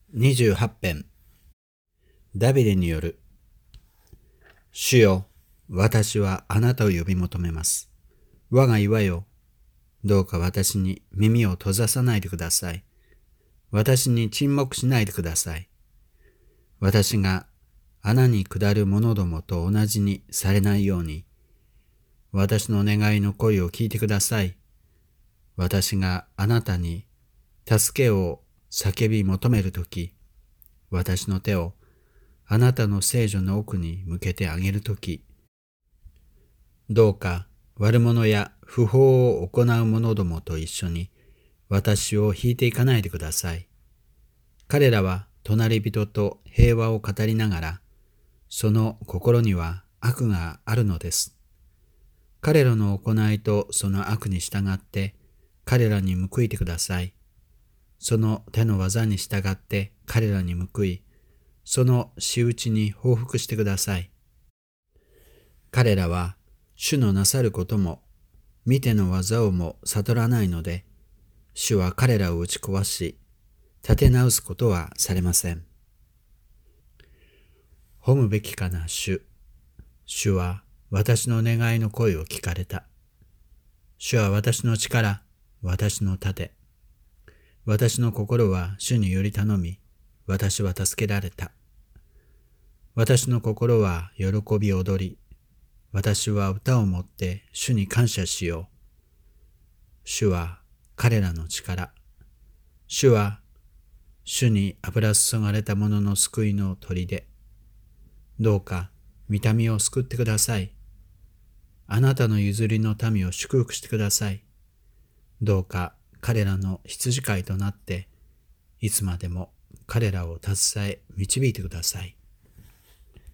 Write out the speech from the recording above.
28編ダビデによる。主よ、私はあなたを呼び求めます。我が岩よ、どうか私に耳を閉ざさないでください。私に沈黙しないでください。私が穴に下る者どもと同じにされないように、私の願いの声を聞いてください。私があなたに助けを叫び求めるとき、私の手をあなたの聖女の奥に向けてあげるとき、どうか悪者や不法を行う者どもと一緒に私を引いていかないでください。彼らは隣人と平和を語りながら、その心には悪があるのです。彼らの行いとその悪に従って彼らに報いてください。その手の技に従って彼らに報い、その仕打ちに報復してください。彼らは主のなさることも、見ての技をも悟らないので、主は彼らを打ち壊し、立て直すことはされません。褒むべきかな主。主は私の願いの声を聞かれた。主は私の力、私の盾。私の心は主により頼み、私は助けられた。私の心は喜び踊り、私は歌をもって主に感謝しよう。主は彼らの力。主は主に油注がれた者の救いの砦。どうか御民を救ってください。あなたの譲りの民を祝福してください。どうか彼らの羊飼いとなって、いつまでも彼らを携え導いてください。